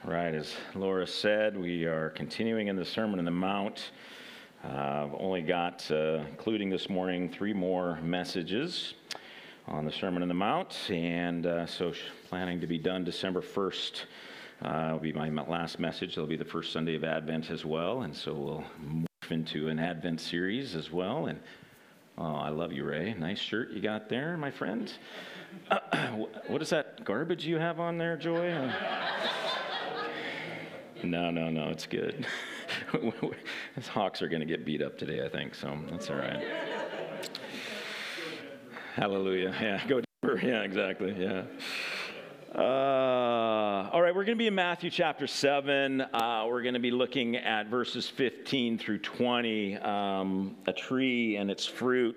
Right, as Laura said, we are continuing in the Sermon on the Mount. I've only got, including this morning, 3 more messages on the Sermon on the Mount, and so planning to be done December 1st will be my last message. It'll be the first Sunday of Advent as well, and so we'll morph into an Advent series as well. And oh, I love you, Ray. Nice shirt you got there, my friend. What is that garbage you have on there, Joy? No, it's good. His Hawks are going to get beat up today, I think, so that's all right. Hallelujah. Yeah, go Denver. Yeah, exactly. Yeah. All right, we're going to be in Matthew chapter 7. We're going to be looking at verses 15 through 20, a tree and its fruit.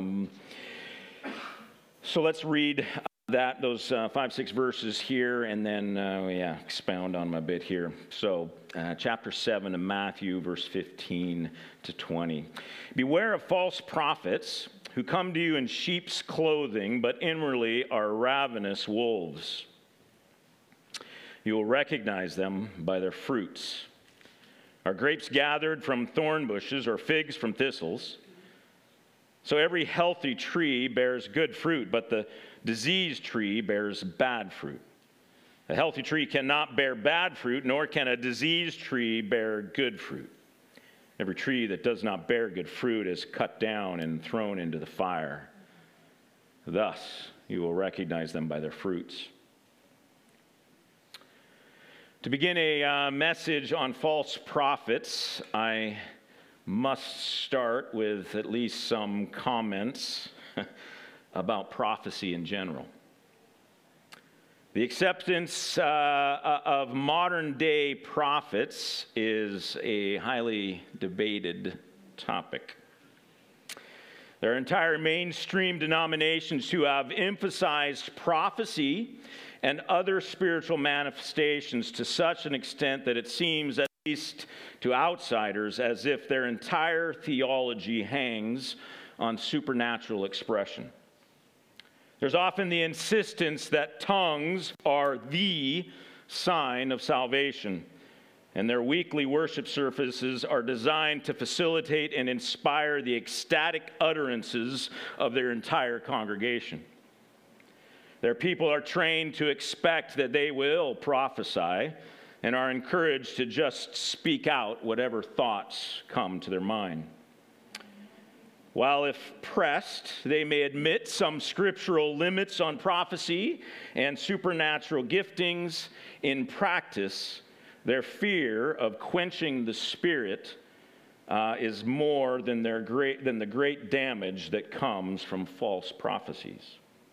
So let's read those 5-6 verses here, and then expound on my bit here. So chapter 7 of Matthew, verse 15 to 20. Beware of false prophets who come to you in sheep's clothing, but inwardly are ravenous wolves. You will recognize them by their fruits. Are grapes gathered from thorn bushes or figs from thistles? So every healthy tree bears good fruit, but the diseased tree bears bad fruit. A healthy tree cannot bear bad fruit, nor can a diseased tree bear good fruit. Every tree that does not bear good fruit is cut down and thrown into the fire. Thus, you will recognize them by their fruits. To begin a message on false prophets, I must start with at least some comments about prophecy in general. The acceptance of modern-day prophets is a highly debated topic. There are entire mainstream denominations who have emphasized prophecy and other spiritual manifestations to such an extent that it seems, at least to outsiders, as if their entire theology hangs on supernatural expression. There's often the insistence that tongues are the sign of salvation, and their weekly worship services are designed to facilitate and inspire the ecstatic utterances of their entire congregation. Their people are trained to expect that they will prophesy and are encouraged to just speak out whatever thoughts come to their mind. While if pressed, they may admit some scriptural limits on prophecy and supernatural giftings, in practice, their fear of quenching the Spirit is more than the great damage that comes from false prophecies.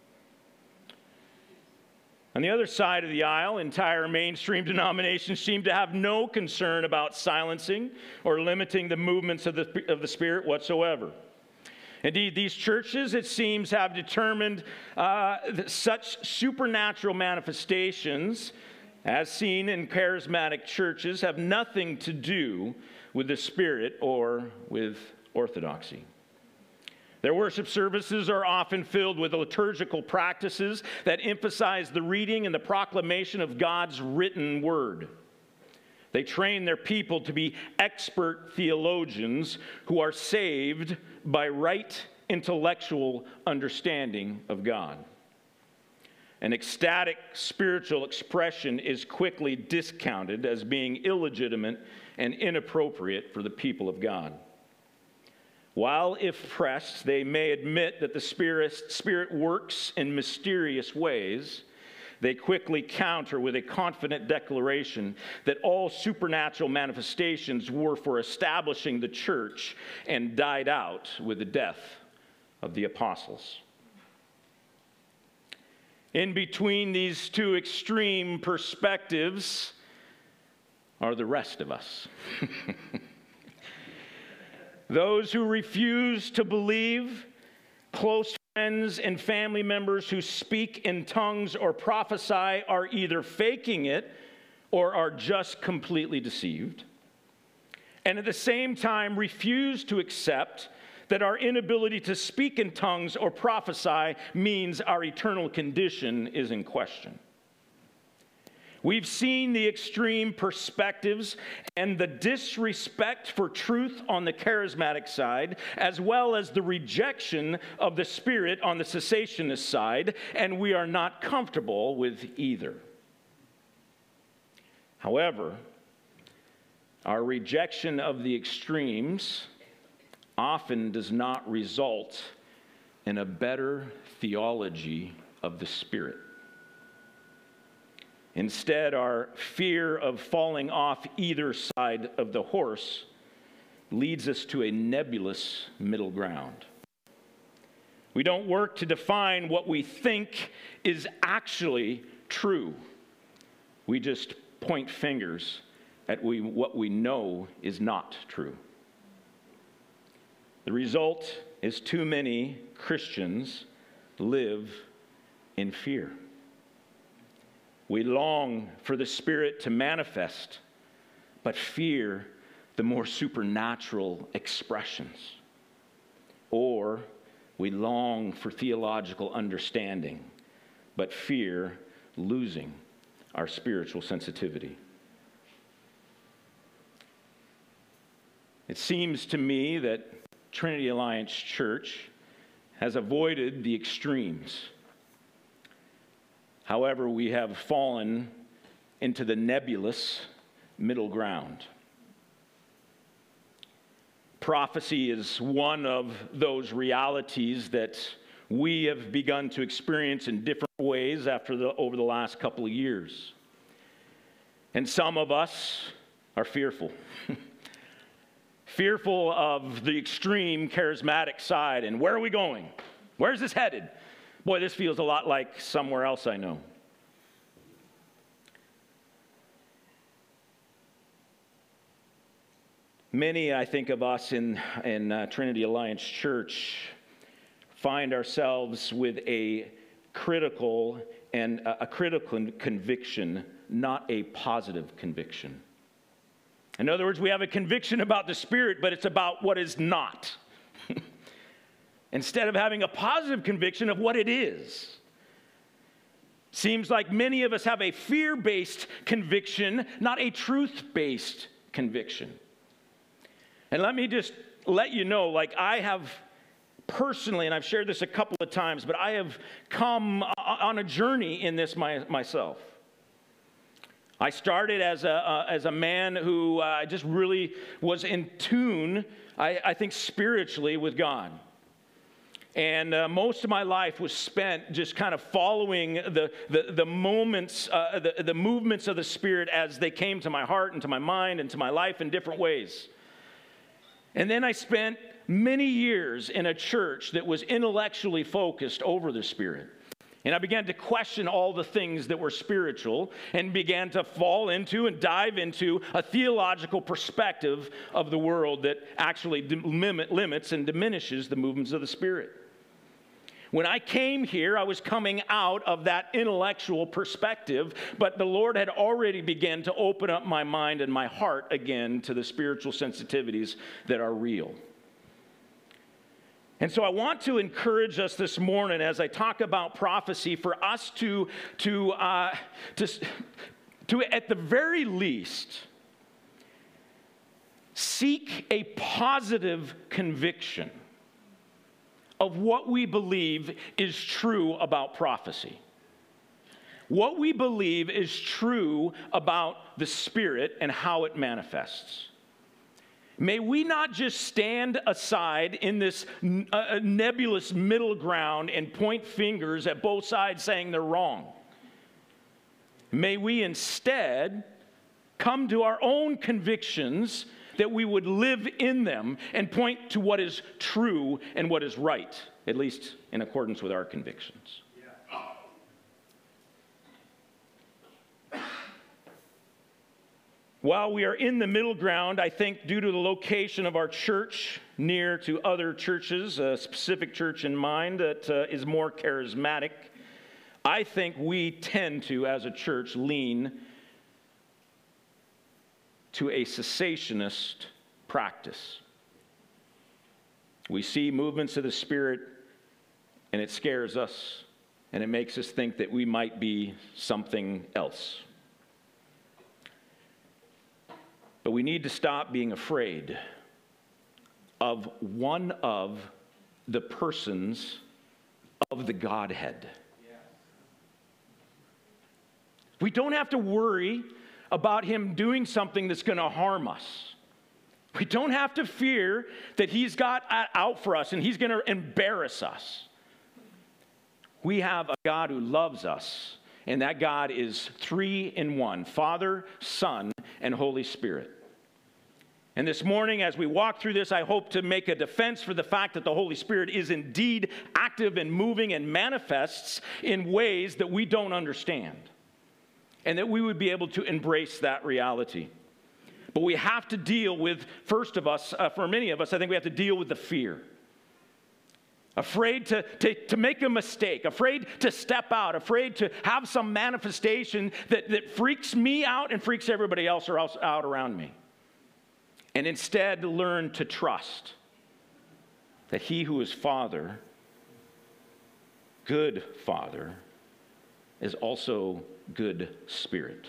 On the other side of the aisle, entire mainstream denominations seem to have no concern about silencing or limiting the movements of the Spirit whatsoever. Indeed, these churches, it seems, have determined that such supernatural manifestations, as seen in charismatic churches, have nothing to do with the Spirit or with orthodoxy. Their worship services are often filled with liturgical practices that emphasize the reading and the proclamation of God's written word. They train their people to be expert theologians who are saved by right intellectual understanding of God. An ecstatic spiritual expression is quickly discounted as being illegitimate and inappropriate for the people of God. While, if pressed, they may admit that the Spirit works in mysterious ways, they quickly counter with a confident declaration that all supernatural manifestations were for establishing the church and died out with the death of the apostles. In between these two extreme perspectives are the rest of us. Those who refuse to believe, close friends and family members who speak in tongues or prophesy are either faking it or are just completely deceived, and at the same time refuse to accept that our inability to speak in tongues or prophesy means our eternal condition is in question. We've seen the extreme perspectives and the disrespect for truth on the charismatic side, as well as the rejection of the Spirit on the cessationist side, and we are not comfortable with either. However, our rejection of the extremes often does not result in a better theology of the Spirit. Instead, our fear of falling off either side of the horse leads us to a nebulous middle ground. We don't work to define what we think is actually true. We just point fingers at what we know is not true. The result is too many Christians live in fear. We long for the Spirit to manifest, but fear the more supernatural expressions. Or we long for theological understanding, but fear losing our spiritual sensitivity. It seems to me that Trinity Alliance Church has avoided the extremes. However, we have fallen into the nebulous middle ground. Prophecy is one of those realities that we have begun to experience in different ways over the last couple of years. And some of us are fearful. Fearful of the extreme charismatic side. And where are we going? Where's this headed? Boy, this feels a lot like somewhere else I know. Many, I think, of us in Trinity Alliance Church find ourselves with a critical conviction, not a positive conviction. In other words, we have a conviction about the Spirit, but it's about what is not. Instead of having a positive conviction of what it is. Seems like many of us have a fear-based conviction, not a truth-based conviction. And let me just let you know, like I have personally, and I've shared this a couple of times, but I have come on a journey in this myself. I started as a man who just really was in tune, I think, spiritually with God. And most of my life was spent just kind of following the moments, the movements of the Spirit as they came to my heart and to my mind and to my life in different ways. And then I spent many years in a church that was intellectually focused over the Spirit. And I began to question all the things that were spiritual and began to fall into and dive into a theological perspective of the world that actually limits and diminishes the movements of the Spirit. When I came here, I was coming out of that intellectual perspective, but the Lord had already begun to open up my mind and my heart again to the spiritual sensitivities that are real. And so I want to encourage us this morning as I talk about prophecy for us to at the very least, seek a positive conviction of what we believe is true about prophecy. What we believe is true about the Spirit and how it manifests. May we not just stand aside in this nebulous middle ground and point fingers at both sides saying they're wrong. May we instead come to our own convictions that we would live in them and point to what is true and what is right, at least in accordance with our convictions. While we are in the middle ground, I think due to the location of our church near to other churches, a specific church in mind that is more charismatic, I think we tend to, as a church, lean to a cessationist practice. We see movements of the Spirit, and it scares us, and it makes us think that we might be something else. But we need to stop being afraid of one of the persons of the Godhead. We don't have to worry about him doing something that's going to harm us. We don't have to fear that he's got out for us and he's going to embarrass us. We have a God who loves us, and that God is 3 in 1, Father, Son, and Holy Spirit. And this morning, as we walk through this, I hope to make a defense for the fact that the Holy Spirit is indeed active and moving and manifests in ways that we don't understand, and that we would be able to embrace that reality. But we have to deal with, first of us, for many of us, I think we have to deal with the fear. Afraid to make a mistake, afraid to step out, afraid to have some manifestation that freaks me out and freaks everybody else out around me. And instead learn to trust that he who is Father, good Father, is also good Spirit.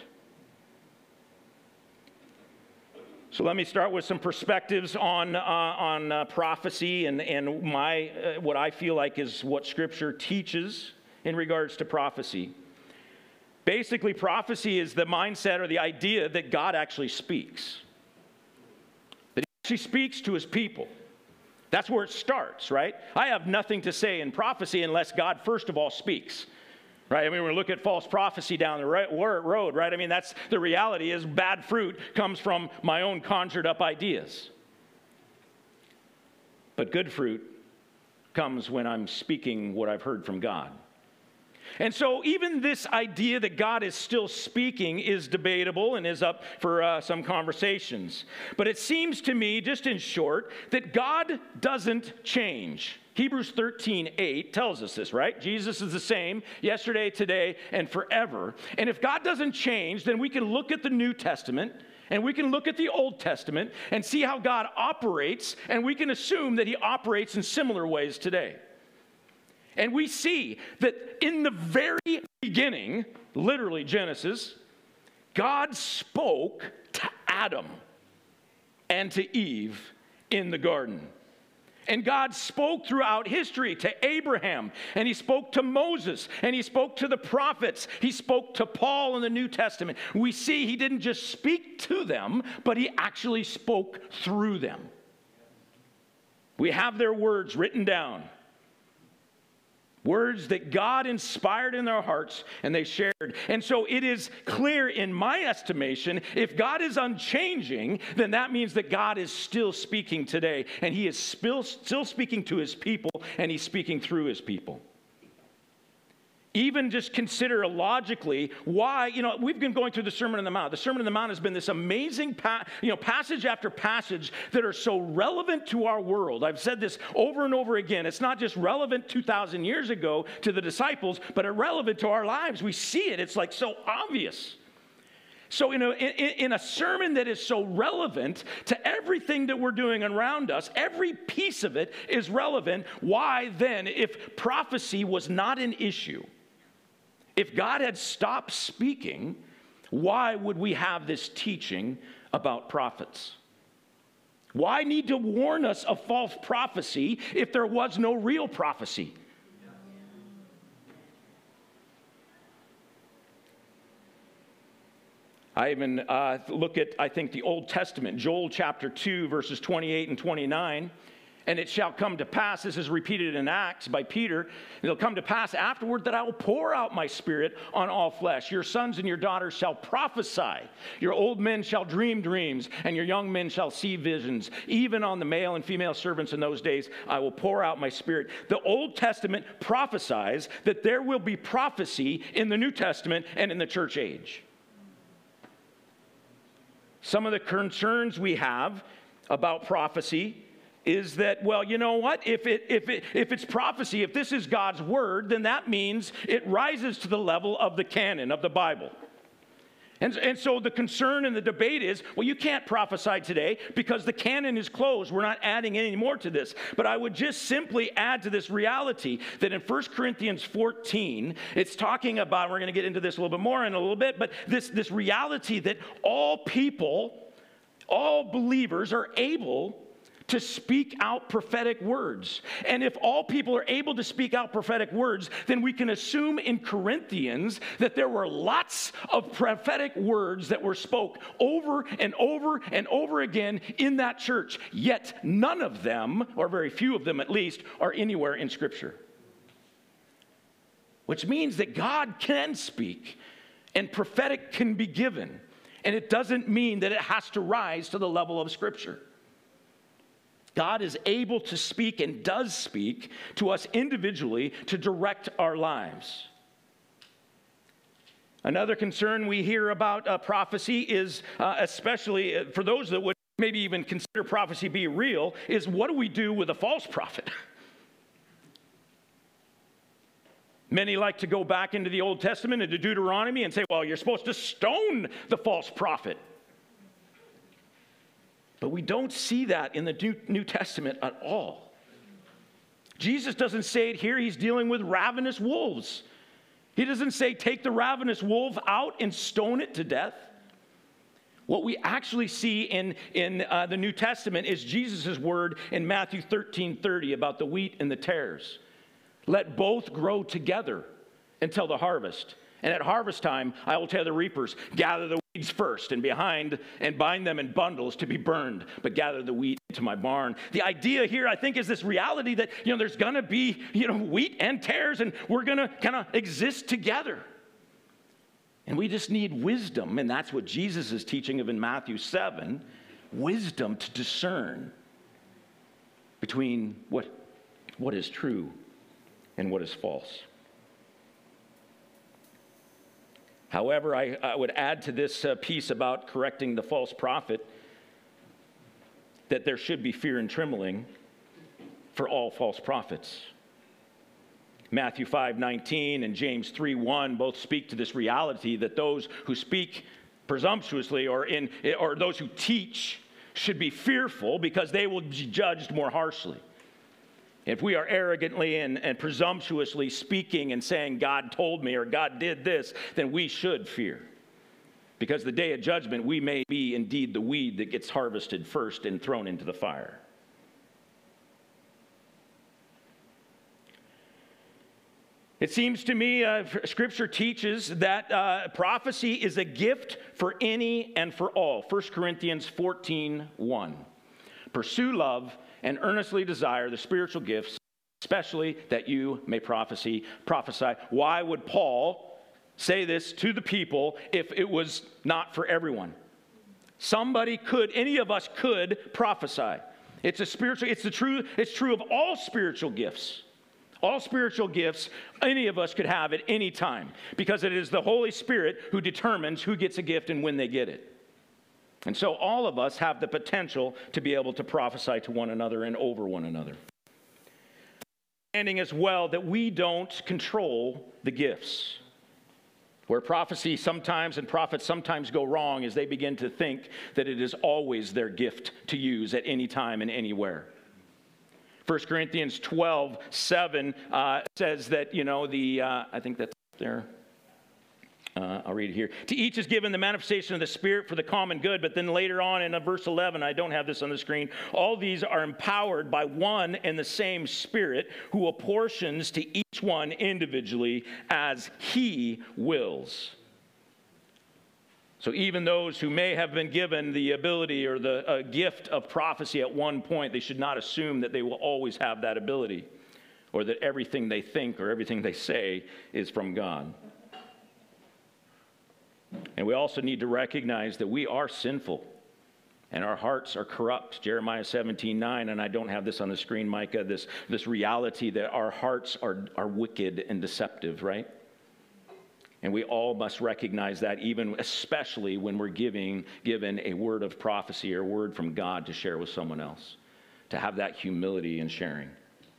So let me start with some perspectives on prophecy and my what I feel like is what Scripture teaches in regards to prophecy. Basically, prophecy is the mindset or the idea that God actually speaks. That he actually speaks to his people. That's where it starts, right? I have nothing to say in prophecy unless God first of all speaks. Right? I mean, we look at false prophecy down the road, right? I mean, that's the reality is bad fruit comes from my own conjured up ideas. But good fruit comes when I'm speaking what I've heard from God. And so even this idea that God is still speaking is debatable and is up for some conversations. But it seems to me, just in short, that God doesn't change. Hebrews 13:8 tells us this, right? Jesus is the same yesterday, today, and forever. And if God doesn't change, then we can look at the New Testament and we can look at the Old Testament and see how God operates, and we can assume that he operates in similar ways today. And we see that in the very beginning, literally Genesis, God spoke to Adam and to Eve in the garden. And God spoke throughout history to Abraham, and he spoke to Moses, and he spoke to the prophets. He spoke to Paul in the New Testament. We see he didn't just speak to them, but he actually spoke through them. We have their words written down. Words that God inspired in their hearts and they shared. And so it is clear in my estimation, if God is unchanging, then that means that God is still speaking today. And he is still speaking to his people, and he's speaking through his people. Even just consider logically why, we've been going through the Sermon on the Mount. The Sermon on the Mount has been this amazing passage after passage that are so relevant to our world. I've said this over and over again. It's not just relevant 2,000 years ago to the disciples, but relevant to our lives. We see it. It's like so obvious. So in a sermon that is so relevant to everything that we're doing around us, every piece of it is relevant. Why then, if prophecy was not an issue, if God had stopped speaking, why would we have this teaching about prophets? Why need to warn us of false prophecy if there was no real prophecy? I even look at, I think, the Old Testament, Joel chapter 2, verses 28 and 29. And it shall come to pass, this is repeated in Acts by Peter, it'll come to pass afterward that I will pour out my Spirit on all flesh. Your sons and your daughters shall prophesy. Your old men shall dream dreams, and your young men shall see visions. Even on the male and female servants in those days, I will pour out my Spirit. The Old Testament prophesies that there will be prophecy in the New Testament and in the church age. Some of the concerns we have about prophecy is that, well, you know what? If it's prophecy, if this is God's word, then that means it rises to the level of the canon of the Bible. And so the concern and the debate is, well, you can't prophesy today because the canon is closed. We're not adding any more to this. But I would just simply add to this reality that in 1 Corinthians 14, it's talking about, we're going to get into this a little bit more in a little bit, but this reality that all people All believers are able to speak out prophetic words. And if all people are able to speak out prophetic words, then we can assume in Corinthians that there were lots of prophetic words that were spoke over and over and over again in that church. Yet none of them, or very few of them at least, are anywhere in Scripture. Which means that God can speak and prophetic can be given. And it doesn't mean that it has to rise to the level of Scripture. God is able to speak and does speak to us individually to direct our lives. Another concern we hear about prophecy is, especially for those that would maybe even consider prophecy be real, is what do we do with a false prophet? Many like to go back into the Old Testament, into Deuteronomy, and say, well, you're supposed to stone the false prophet. But we don't see that in the New Testament at all. Jesus doesn't say it here. He's dealing with ravenous wolves. He doesn't say take the ravenous wolf out and stone it to death. What we actually see in the New Testament is Jesus' word in Matthew 13:30 about the wheat and the tares. Let both grow together until the harvest. And at harvest time, I will tell the reapers, gather the weeds first and behind and bind them in bundles to be burned, but gather the wheat into my barn. The idea here, I think, is this reality that, there's going to be, wheat and tares, and we're going to kind of exist together. And we just need wisdom, and that's what Jesus is teaching of in Matthew 7, wisdom to discern between what is true and what is false. However, I would add to this piece about correcting the false prophet that there should be fear and trembling for all false prophets. Matthew 5:19 and James 3:1 both speak to this reality that those who speak presumptuously or those who teach should be fearful because they will be judged more harshly. If we are arrogantly and presumptuously speaking and saying, God told me or God did this, then we should fear. Because the day of judgment, we may be indeed the weed that gets harvested first and thrown into the fire. It seems to me Scripture teaches that prophecy is a gift for any and for all. 1 Corinthians 14:1. Pursue love and earnestly desire the spiritual gifts, especially that you may prophesy. Why would Paul say this to the people if it was not for everyone? Any of us could prophesy. It's true of all spiritual gifts. All spiritual gifts, any of us could have at any time, because it is the Holy Spirit who determines who gets a gift and when they get it. And so all of us have the potential to be able to prophesy to one another and over one another. Understanding as well that we don't control the gifts. Where prophecy sometimes and prophets sometimes go wrong is they begin to think that it is always their gift to use at any time and anywhere. 1 Corinthians 12:7 says that, I think that's there. I'll read it here. To each is given the manifestation of the Spirit for the common good. But then later on in verse 11, I don't have this on the screen, all these are empowered by one and the same Spirit who apportions to each one individually as He wills. So even those who may have been given the ability or the gift of prophecy at one point, they should not assume that they will always have that ability or that everything they think or everything they say is from God. And we also need to recognize that we are sinful and our hearts are corrupt. Jeremiah 17:9, and I don't have this on the screen, Micah, this reality that our hearts are wicked and deceptive, right? And we all must recognize that, especially when we're given a word of prophecy or a word from God to share with someone else, to have that humility in sharing.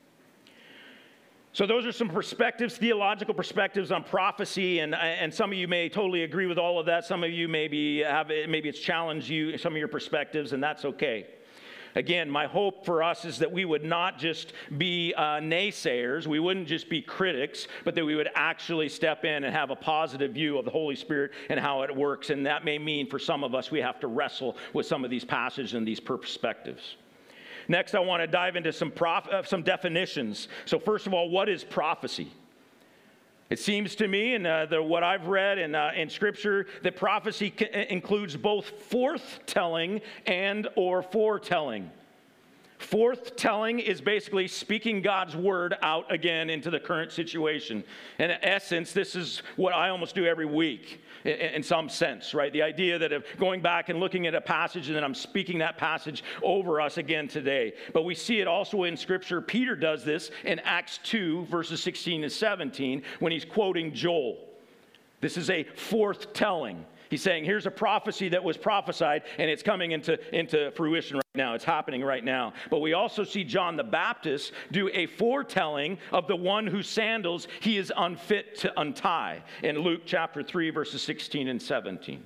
So those are some perspectives, theological perspectives on prophecy, and some of you may totally agree with all of that. Some of you maybe it's challenged you, some of your perspectives, and that's okay. Again, my hope for us is that we would not just be naysayers, we wouldn't just be critics, but that we would actually step in and have a positive view of the Holy Spirit and how it works. And that may mean for some of us we have to wrestle with some of these passages and these perspectives. Next, I want to dive into some definitions. So first of all, what is prophecy? It seems to me, and what I've read in Scripture, that prophecy includes both forthtelling and or foretelling. Forthtelling is basically speaking God's word out again into the current situation. And in essence, this is what I almost do every week in some sense, right? The idea that of going back and looking at a passage and then I'm speaking that passage over us again today. But we see it also in Scripture. Peter does this in Acts 2, verses 16 and 17, when he's quoting Joel. This is a forthtelling. He's saying, here's a prophecy that was prophesied, and it's coming into fruition right now. It's happening right now. But we also see John the Baptist do a foretelling of the one whose sandals he is unfit to untie in Luke chapter 3, verses 16 and 17.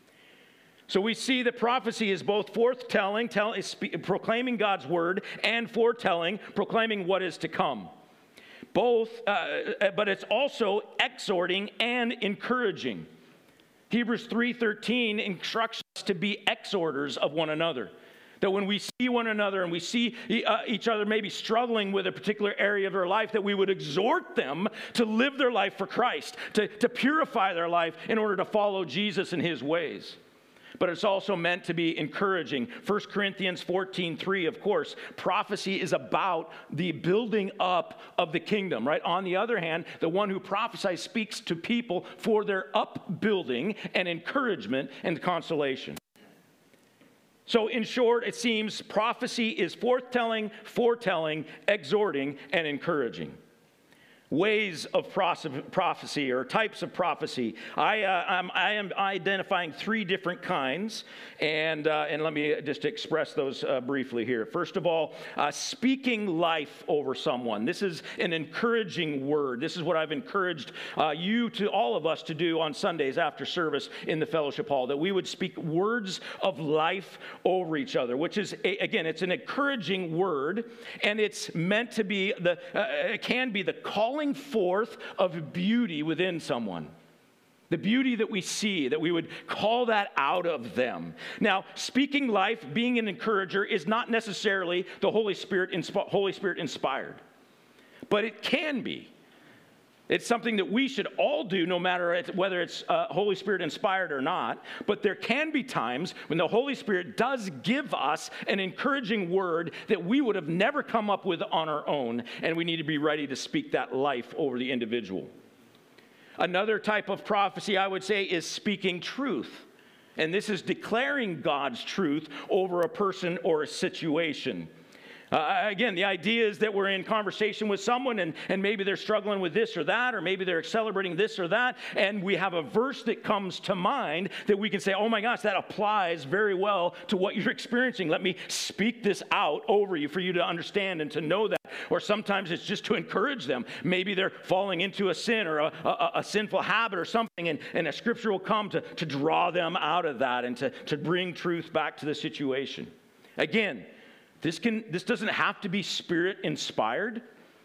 So we see that prophecy is both forthtelling, proclaiming God's word, and foretelling, proclaiming what is to come. Both, but it's also exhorting and encouraging. Hebrews 3:13 instructs us to be exhorters of one another. That when we see one another and we see each other maybe struggling with a particular area of their life, that we would exhort them to live their life for Christ, to purify their life in order to follow Jesus and his ways. But it's also meant to be encouraging. 1 Corinthians 14:3, of course, prophecy is about the building up of the kingdom, right? On the other hand, the one who prophesies speaks to people for their upbuilding and encouragement and consolation. So in short, it seems prophecy is forthtelling, foretelling, exhorting, and encouraging. Ways of prophecy or types of prophecy. I am identifying three different kinds, and let me just express those briefly here. First of all, speaking life over someone. This is an encouraging word. This is what I've encouraged all of us to do on Sundays after service in the fellowship hall, that we would speak words of life over each other, which is, again, it's an encouraging word, and it's meant to be it can be the calling forth of beauty within someone. The beauty that we see, that we would call that out of them. Now, speaking life, being an encourager, is not necessarily the Holy Spirit inspired, but it can be. It's something that we should all do, no matter whether it's Holy Spirit inspired or not. But there can be times when the Holy Spirit does give us an encouraging word that we would have never come up with on our own, and we need to be ready to speak that life over the individual. Another type of prophecy, I would say, is speaking truth. And this is declaring God's truth over a person or a situation. Again, the idea is that we're in conversation with someone and maybe they're struggling with this or that, or maybe they're celebrating this or that, and we have a verse that comes to mind that we can say, oh my gosh, that applies very well to what you're experiencing. Let me speak this out over you for you to understand and to know that. Or sometimes it's just to encourage them. Maybe they're falling into a sin or a sinful habit or something, and a scripture will come to draw them out of that and to bring truth back to the situation. Again, this doesn't have to be Spirit-inspired.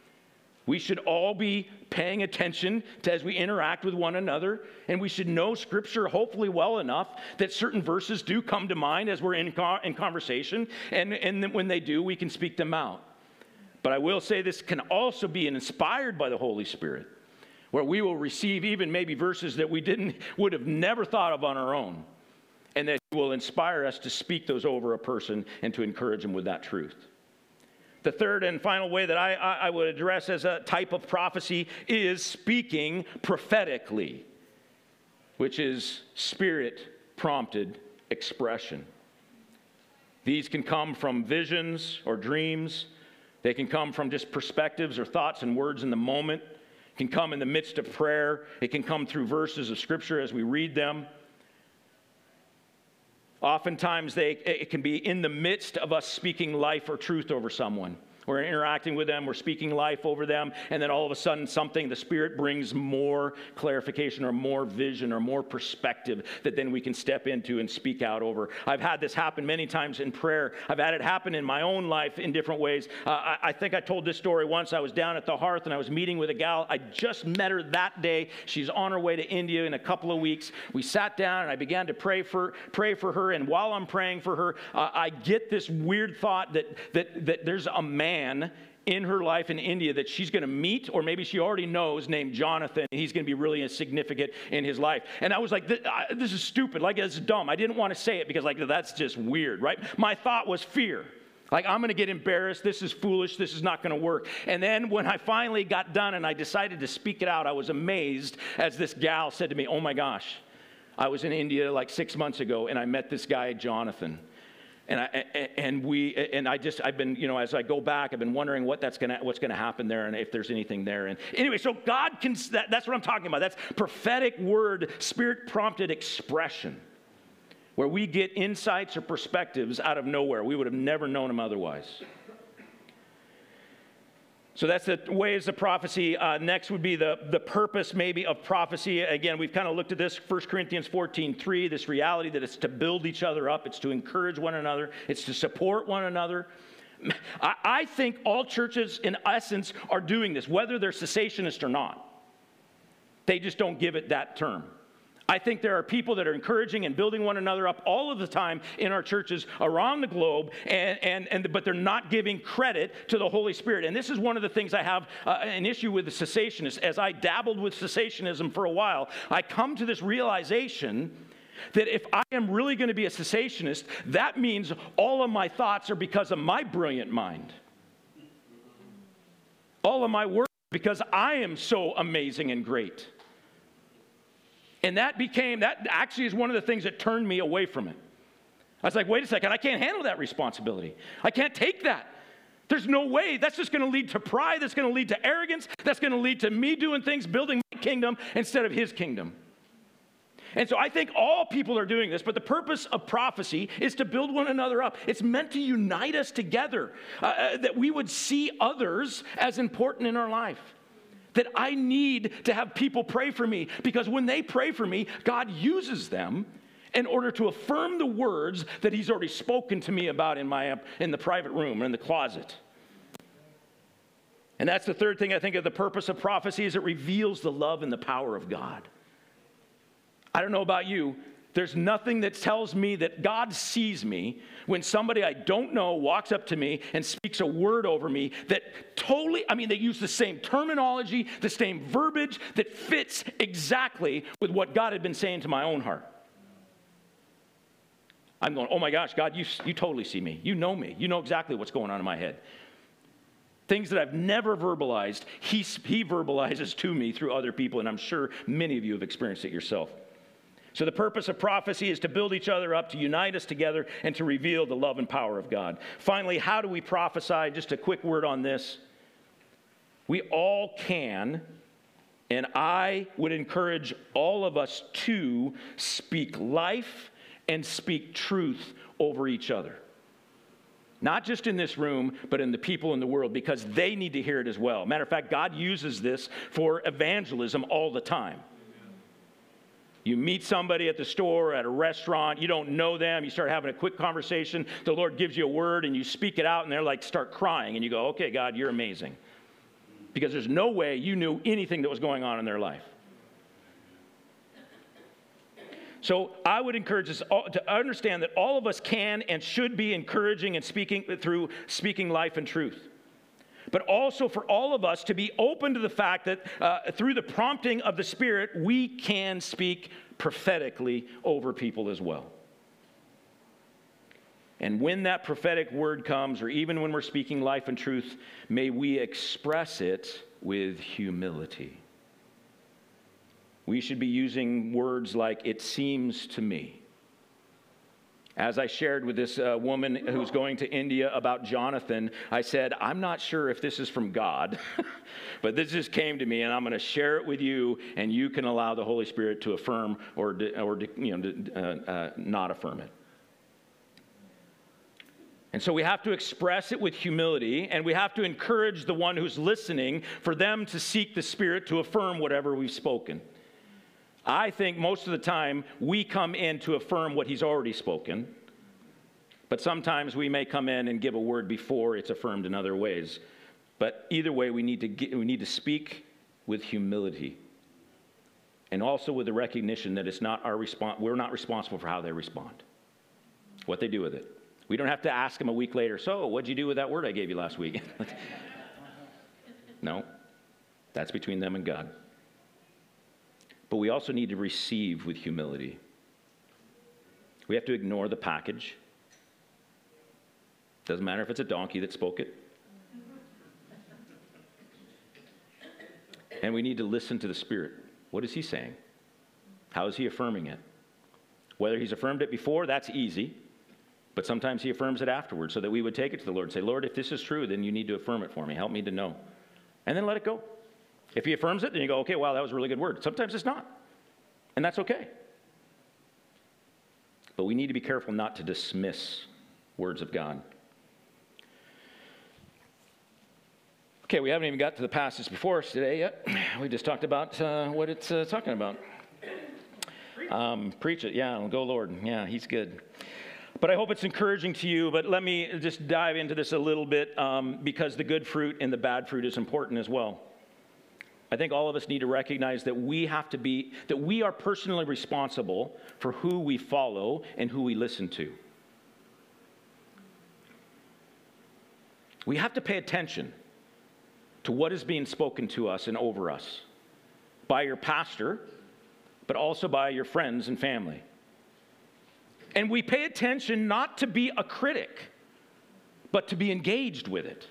We should all be paying attention as we interact with one another, and we should know Scripture hopefully well enough that certain verses do come to mind as we're in conversation, and when they do, we can speak them out. But I will say this can also be inspired by the Holy Spirit, where we will receive even maybe verses that we would have never thought of on our own, and that He will inspire us to speak those over a person and to encourage them with that truth. The third and final way that I would address as a type of prophecy is speaking prophetically, which is Spirit-prompted expression. These can come from visions or dreams. They can come from just perspectives or thoughts and words in the moment. It can come in the midst of prayer. It can come through verses of Scripture as we read them. Oftentimes, it can be in the midst of us speaking life or truth over someone. We're interacting with them, we're speaking life over them, and then all of a sudden the Spirit brings more clarification or more vision or more perspective that then we can step into and speak out over. I've had this happen many times in prayer. I've had it happen in my own life in different ways. I think I told this story once. I was down at the Hearth and I was meeting with a gal. I just met her that day. She's on her way to India in a couple of weeks. We sat down and I began to pray for her, and while I'm praying for her, I get this weird thought that there's a man in her life in India that she's going to meet, or maybe she already knows, named Jonathan, and he's going to be really significant in his life. And I was like, this is stupid. Like, it's dumb. I didn't want to say it because, like, that's just weird, right? My thought was fear. Like, I'm going to get embarrassed. This is foolish. This is not going to work. And then when I finally got done and I decided to speak it out, I was amazed as this gal said to me, oh my gosh, I was in India like 6 months ago and I met this guy, Jonathan. I've been, as I go back, I've been wondering what's going to happen there and if there's anything there. And anyway, so God can, that's what I'm talking about. That's prophetic word, Spirit-prompted expression, where we get insights or perspectives out of nowhere. We would have never known them otherwise. So that's the ways of prophecy. Next would be the purpose maybe of prophecy. Again, we've kind of looked at this, 1 Corinthians 14:3, this reality that it's to build each other up, it's to encourage one another, it's to support one another. I think all churches, in essence, are doing this, whether they're cessationist or not. They just don't give it that term. I think there are people that are encouraging and building one another up all of the time in our churches around the globe, but they're not giving credit to the Holy Spirit. And this is one of the things I have an issue with the cessationists. As I dabbled with cessationism for a while, I come to this realization that if I am really going to be a cessationist, that means all of my thoughts are because of my brilliant mind. All of my work because I am so amazing and great. And that actually is one of the things that turned me away from it. I was like, wait a second, I can't handle that responsibility. I can't take that. There's no way. That's just going to lead to pride. That's going to lead to arrogance. That's going to lead to me doing things, building my kingdom instead of his kingdom. And so I think all people are doing this, but the purpose of prophecy is to build one another up. It's meant to unite us together, that we would see others as important in our life. That I need to have people pray for me, because when they pray for me, God uses them in order to affirm the words that he's already spoken to me about in the private room or in the closet. And that's the third thing I think of the purpose of prophecy, is it reveals the love and the power of God. I don't know about you. There's nothing that tells me that God sees me when somebody I don't know walks up to me and speaks a word over me that they use the same terminology, the same verbiage that fits exactly with what God had been saying to my own heart. I'm going, oh my gosh, God, you totally see me. You know me. You know exactly what's going on in my head. Things that I've never verbalized, he verbalizes to me through other people, and I'm sure many of you have experienced it yourself. So the purpose of prophecy is to build each other up, to unite us together, and to reveal the love and power of God. Finally, how do we prophesy? Just a quick word on this. We all can, and I would encourage all of us to speak life and speak truth over each other. Not just in this room, but in the people in the world, because they need to hear it as well. Matter of fact, God uses this for evangelism all the time. You meet somebody at the store, at a restaurant, you don't know them, you start having a quick conversation, the Lord gives you a word and you speak it out and they're like, start crying, and you go, okay, God, you're amazing. Because there's no way you knew anything that was going on in their life. So I would encourage us all to understand that all of us can and should be encouraging and speaking life and truth. But also for all of us to be open to the fact that through the prompting of the Spirit, we can speak prophetically over people as well. And when that prophetic word comes, or even when we're speaking life and truth, may we express it with humility. We should be using words like, it seems to me. As I shared with this woman who's going to India about Jonathan, I said, I'm not sure if this is from God, but this just came to me, and I'm going to share it with you, and you can allow the Holy Spirit to affirm or not affirm it. And so we have to express it with humility, and we have to encourage the one who's listening for them to seek the Spirit to affirm whatever we've spoken. I think most of the time we come in to affirm what he's already spoken, but sometimes we may come in and give a word before it's affirmed in other ways. But either way, we need to speak with humility, and also with the recognition that it's not our we're not responsible for how they respond, what they do with it. We don't have to ask them a week later, so what'd you do with that word I gave you last week? No, that's between them and God. But we also need to receive with humility. We have to ignore the package. Doesn't matter if it's a donkey that spoke it. And we need to listen to the Spirit. What is he saying? How is he affirming it? Whether he's affirmed it before, that's easy. But sometimes he affirms it afterwards, so that we would take it to the Lord and say, Lord, if this is true, then you need to affirm it for me. Help me to know. And then let it go. If he affirms it, then you go, okay, wow, that was a really good word. Sometimes it's not. And that's okay. But we need to be careful not to dismiss words of God. Okay, we haven't even got to the passage before us today yet. We just talked about what it's talking about. Preach it. Yeah, go Lord. Yeah, he's good. But I hope it's encouraging to you. But let me just dive into this a little bit because the good fruit and the bad fruit is important as well. I think all of us need to recognize that we are personally responsible for who we follow and who we listen to. We have to pay attention to what is being spoken to us and over us by your pastor, but also by your friends and family. And we pay attention not to be a critic, but to be engaged with it.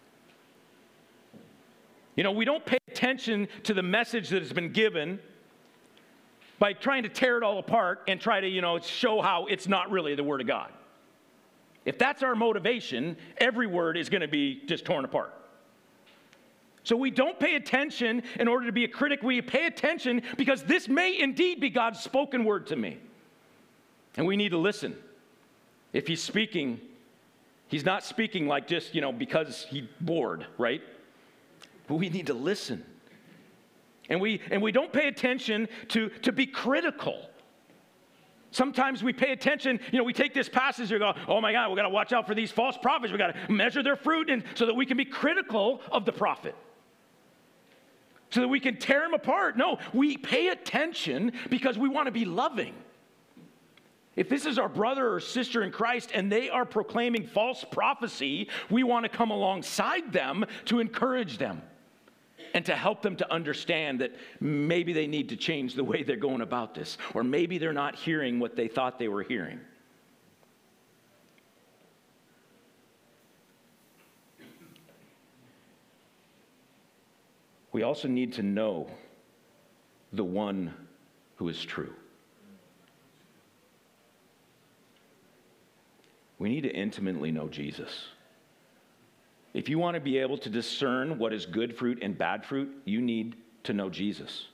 You know, we don't pay attention to the message that has been given by trying to tear it all apart and try to, show how it's not really the Word of God. If that's our motivation, every word is going to be just torn apart. So we don't pay attention in order to be a critic. We pay attention because this may indeed be God's spoken word to me. And we need to listen. If he's speaking, he's not speaking like just, because he's bored, right? But we need to listen. And we don't pay attention to be critical. Sometimes we pay attention, we take this passage and go, oh my God, we got to watch out for these false prophets. We got to measure their fruit and so that we can be critical of the prophet. So that we can tear them apart. No, we pay attention because we want to be loving. If this is our brother or sister in Christ and they are proclaiming false prophecy, we want to come alongside them to encourage them and to help them to understand that maybe they need to change the way they're going about this, or maybe they're not hearing what they thought they were hearing. We also need to know the one who is true. We need to intimately know Jesus. If you want to be able to discern what is good fruit and bad fruit, you need to know Jesus.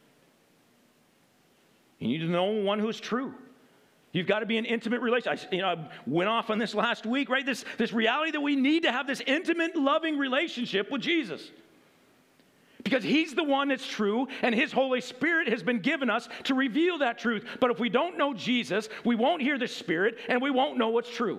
You need to know one who is true. You've got to be in intimate relationship. I went off on this last week, right? This reality that we need to have this intimate, loving relationship with Jesus. Because he's the one that's true, and his Holy Spirit has been given us to reveal that truth. But if we don't know Jesus, we won't hear the Spirit, and we won't know what's true.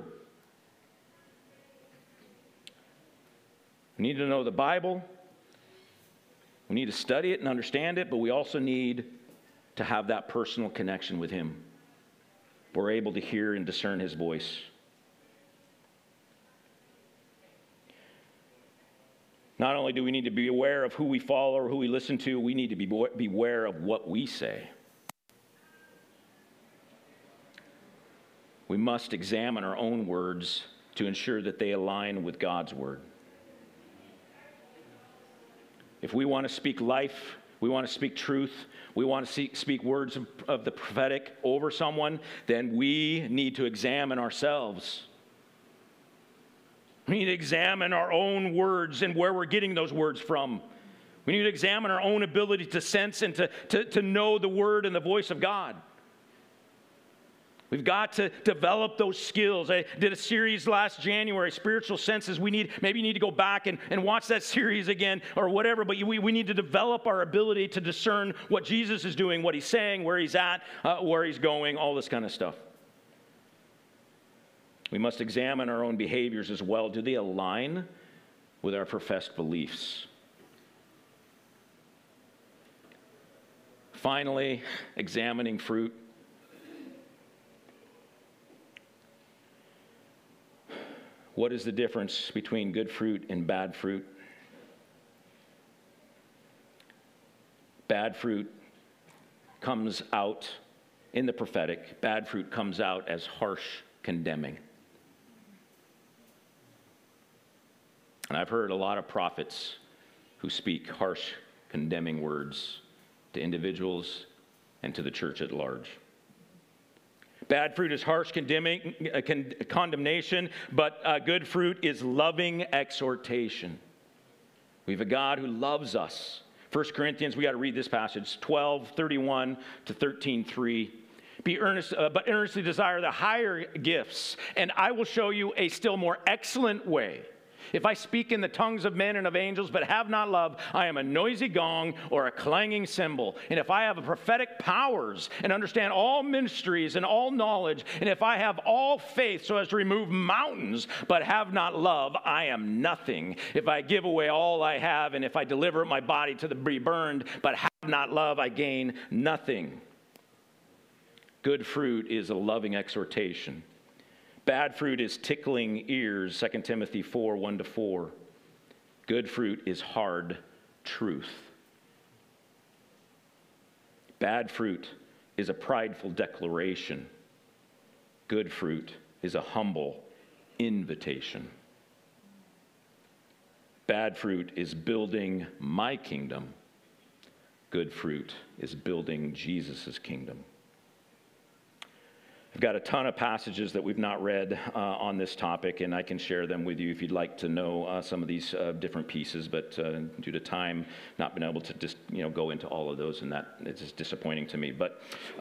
We need to know the Bible. We need to study it and understand it, but we also need to have that personal connection with him. We're able to hear and discern his voice. Not only do we need to be aware of who we follow or who we listen to, we need to be aware of what we say. We must examine our own words to ensure that they align with God's word. If we want to speak life, we want to speak truth, we want to speak words of the prophetic over someone, then we need to examine ourselves. We need to examine our own words and where we're getting those words from. We need to examine our own ability to sense and to know the word and the voice of God. We've got to develop those skills. I did a series last January, Spiritual Senses. Maybe you need to go back and watch that series again or whatever, but we need to develop our ability to discern what Jesus is doing, what he's saying, where he's at, where he's going, all this kind of stuff. We must examine our own behaviors as well. Do they align with our professed beliefs? Finally, examining fruit. What is the difference between good fruit and bad fruit? Bad fruit comes out in the prophetic. Bad fruit comes out as harsh, condemning. And I've heard a lot of prophets who speak harsh, condemning words to individuals and to the church at large. Bad fruit is harsh condemnation, but good fruit is loving exhortation. We have a God who loves us. 1 Corinthians, we got to read this passage, 12:31 to 13:3. Be earnest, but earnestly desire the higher gifts, and I will show you a still more excellent way. If I speak in the tongues of men and of angels, but have not love, I am a noisy gong or a clanging cymbal. And if I have prophetic powers and understand all mysteries and all knowledge, and if I have all faith so as to remove mountains, but have not love, I am nothing. If I give away all I have, and if I deliver my body to be burned, but have not love, I gain nothing. Good fruit is a loving exhortation. Bad fruit is tickling ears, 2 Timothy 4:1-4. Good fruit is hard truth. Bad fruit is a prideful declaration. Good fruit is a humble invitation. Bad fruit is building my kingdom. Good fruit is building Jesus' kingdom. I've got a ton of passages that we've not read on this topic, and I can share them with you if you'd like to know some of these different pieces, but due to time, not been able to just go into all of those, and that it's just disappointing to me. But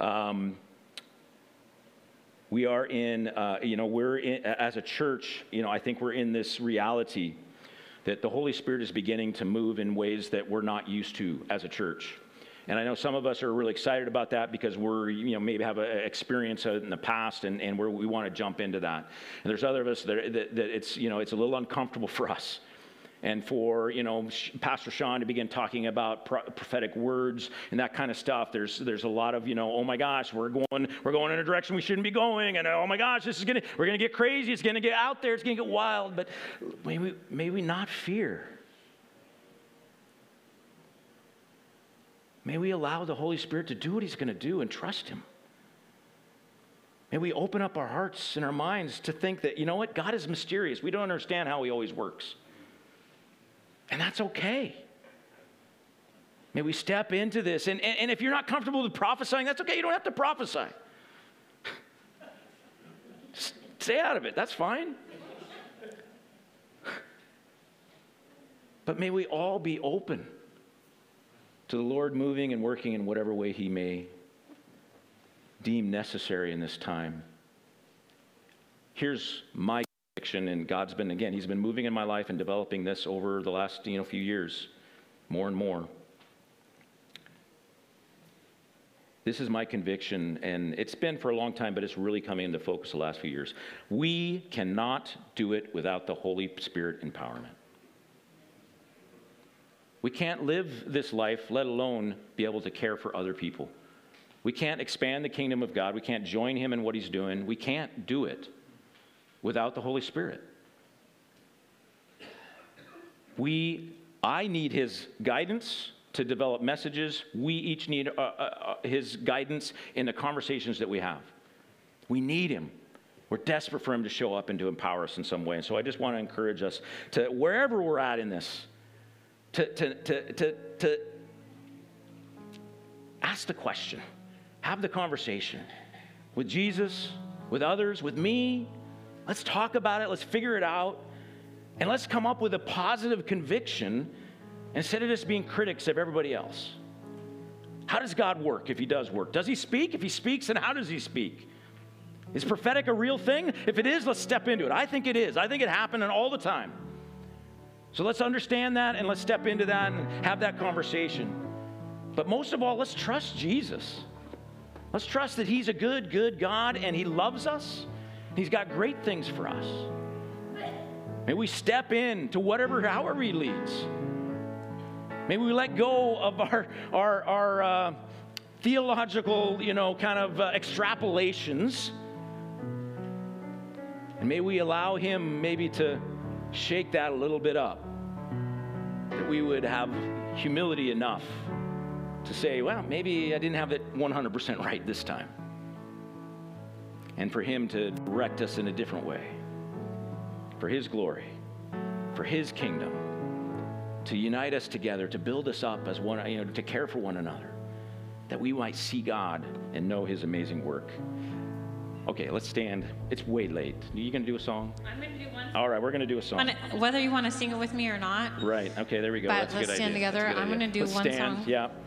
we are in, we're in, as a church, I think we're in this reality that the Holy Spirit is beginning to move in ways that we're not used to as a church. And I know some of us are really excited about that because we're, maybe have an experience in the past and we want to jump into that. And there's other of us that it's, it's a little uncomfortable for us. And for, Pastor Sean to begin talking about prophetic words and that kind of stuff, there's a lot of, oh my gosh, we're going in a direction we shouldn't be going. And oh my gosh, we're going to get crazy. It's going to get out there. It's going to get wild. But may we not fear. May we allow the Holy Spirit to do what he's going to do and trust him. May we open up our hearts and our minds to think that, God is mysterious. We don't understand how he always works. And that's okay. May we step into this. And if you're not comfortable with prophesying, that's okay. You don't have to prophesy. Just stay out of it. That's fine. But may we all be open to the Lord moving and working in whatever way he may deem necessary in this time. Here's my conviction, and God's been, again, he's been moving in my life and developing this over the last, few years, more and more. This is my conviction, and it's been for a long time, but it's really coming into focus the last few years. We cannot do it without the Holy Spirit empowerment. We can't live this life, let alone be able to care for other people. We can't expand the kingdom of God. We can't join him in what he's doing. We can't do it without the Holy Spirit. I need his guidance to develop messages. We each need his guidance in the conversations that we have. We need him. We're desperate for him to show up and to empower us in some way. And so I just want to encourage us to, wherever we're at in this, to ask the question, have the conversation with Jesus, with others, with me. Let's talk about it. Let's figure it out. And let's come up with a positive conviction instead of just being critics of everybody else. How does God work if he does work? Does he speak? If he speaks, then how does he speak? Is prophetic a real thing? If it is, let's step into it. I think it is. I think it happening all the time. So let's understand that and let's step into that and have that conversation. But most of all, let's trust Jesus. Let's trust that he's a good, good God and he loves us. He's got great things for us. May we step in to however he leads. May we let go of our theological, kind of extrapolations. And may we allow him maybe to shake that a little bit up. That we would have humility enough to say, well, maybe I didn't have it 100% right this time. And for him to direct us in a different way. For his glory. For his kingdom. To unite us together, to build us up as one, to care for one another. That we might see God and know his amazing work. Okay, let's stand. It's way late. Are you going to do a song? I'm going to do one. All right, we're going to do a song. Whether you want to sing it with me or not. Right. Okay, there we go. But That's a good let's stand idea. together. I'm going to do let's one stand. song. Yeah.